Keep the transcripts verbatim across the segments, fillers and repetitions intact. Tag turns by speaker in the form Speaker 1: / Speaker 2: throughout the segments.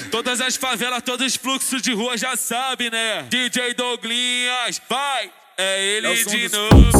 Speaker 1: todas as favelas, todos os fluxos de rua já sabe, né? D J Douglinhas, vai! É ele
Speaker 2: é
Speaker 1: de novo.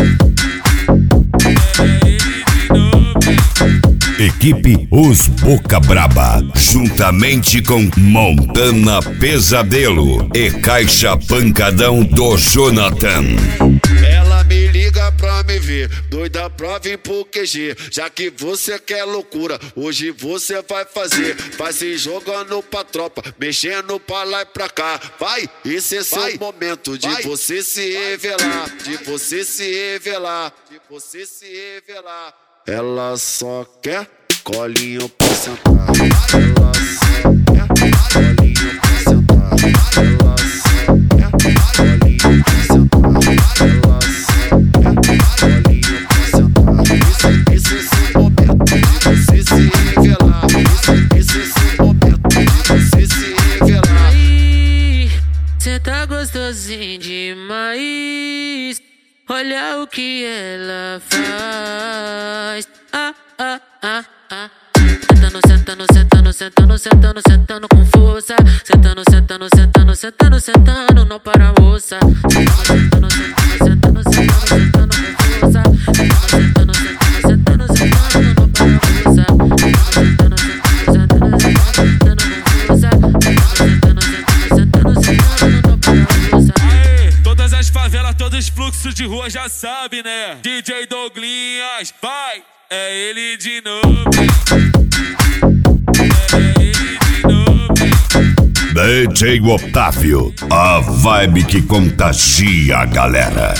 Speaker 1: É ele de novo.
Speaker 3: Equipe Os Boca Braba, juntamente com Montana Pesadelo e Caixa Pancadão do Jonathan.
Speaker 2: Ela me liga pra me ver, doida pra vir pro Q G. Já que você quer loucura, hoje você vai fazer. Vai se jogando pra tropa, mexendo pra lá e pra cá. Vai, esse é seu vai. momento de vai. você se revelar. De você se revelar. De você se revelar. Ela só quer colinho pra sentar. Ela só quer colinho pra sentar. Ela só quer colinho pra sentar. Ela só quer colinho pra sentar. Esse, esse é seu momento de você se revelar. Esse, esse é seu momento de você se revelar.
Speaker 4: Aí, cê tá gostosinho demais. Olha o que ela faz. Ah, ah, ah, ah. Sentando, sentando, sentando, sentando, sentando, sentando com força. Sentando, sentando, sentando, sentando, sentando, não para a moça. Sentando, sentando, sentando, sentando, sentando, sentando com força. Sentando, sentando, sentando, sentando, sentando, não para a moça. Sentando, sentando, sentando, sentando, sentando com força. Sentando, sentando, sentando, sentando, não para a moça.
Speaker 1: Todas as favelas, todos os fluxos de rua já sabe, né? D J Douglinhas, vai! É ele de novo. É ele de novo.
Speaker 3: D J Otávio, a vibe que contagia a galera.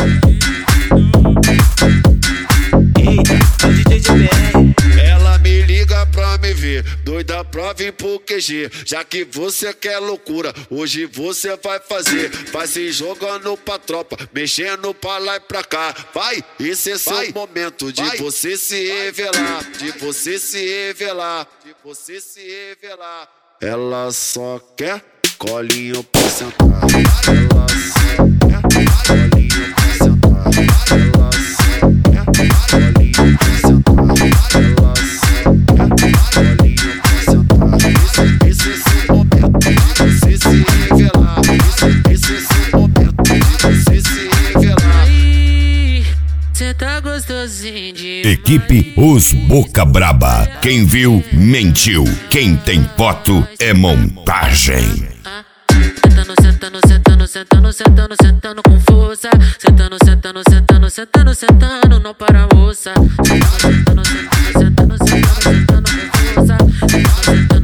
Speaker 5: Eita, o D J de B R.
Speaker 2: Ela me liga pra me ver, doida pra vir pro Q G. Já que você quer loucura, hoje você vai fazer. Vai se jogando pra tropa, mexendo pra lá e pra cá. Vai, esse é seu vai. momento de vai. você se revelar. De você se revelar. De você se revelar. Ela só quer colinho pra sentar. Ela só quer colinho pra sentar. Ela só quer colinho pra sentar. Ela só quer colinho pra sentar. Esse, esse é seu momento de você se revelar. Esse, esse é seu momento de você se revelar.
Speaker 4: Aí, cê tá gostosinho demais.
Speaker 3: Equipe Os Boca Braba. Quem viu, mentiu. Quem tem foto é montagem.
Speaker 4: Sentando, sentando, sentando, sentando, sentando, sentando com força. Sentando, sentando, sentando, sentando, sentando, não para a moça. Sentando, sentando, sentando, sentando, sentando, sentando com força. Sentando, sentando.